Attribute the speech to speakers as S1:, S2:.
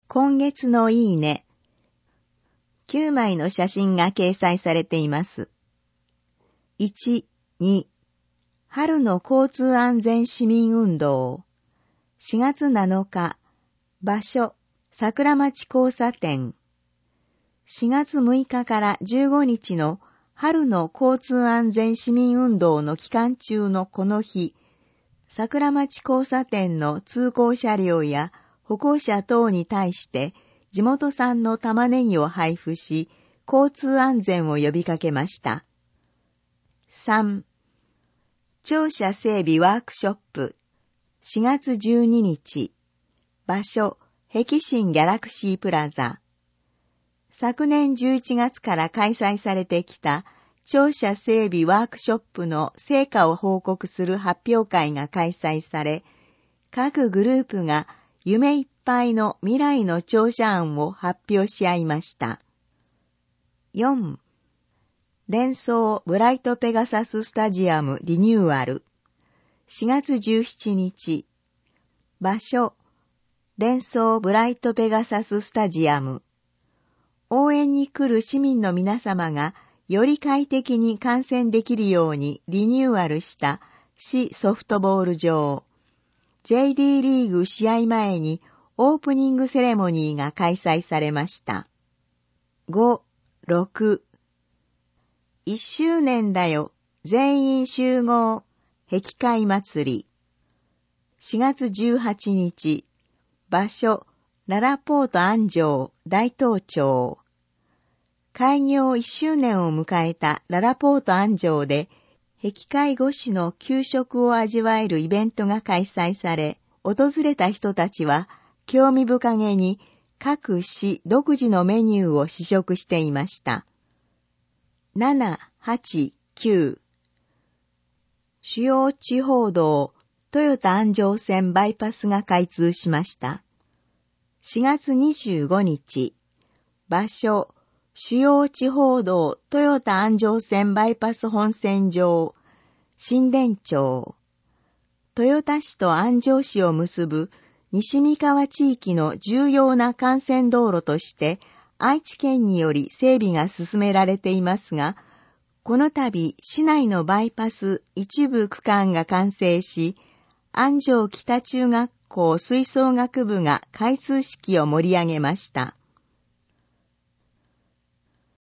S1: 今月のいいね。9枚の写真が掲載されています。1、2、春の交通安全市民運動。4月7日、場所、桜町交差点。4月6日から15日の春の交通安全市民運動の期間中のこの日、桜町交差点の通行車両や歩行者等に対して地元産の玉ねぎを配布し、交通安全を呼びかけました。3、庁舎整備ワークショップ。4月12日、場所、碧新ギャラクシープラザ。昨年11月から開催されてきた庁舎整備ワークショップの成果を報告する発表会が開催され、各グループが夢いっぱいの未来の庁舎案を発表し合いました。4. デンソーブライトペガサススタジアムリニューアル。4月17日、場所、デンソーブライトペガサススタジアム。応援に来る市民の皆様がより快適に観戦できるようにリニューアルした市ソフトボール場。JD リーグ試合前にオープニングセレモニーが開催されました。5、6、1周年だよ、全員集合、壁会祭り。4月18日、場所、ララポート安城、大東町。開業1周年を迎えたララポート安城で、壁会越しの給食を味わえるイベントが開催され、訪れた人たちは興味深げに各市独自のメニューを試食していました。7、8、9。主要地方道、豊田安城線バイパスが開通しました。4月25日、場所、主要地方道豊田安城線バイパス本線上、新田町。豊田市と安城市を結ぶ西三河地域の重要な幹線道路として愛知県により整備が進められていますが、この度市内のバイパス一部区間が完成し、安城北中学校吹奏楽部が開通式を盛り上げました。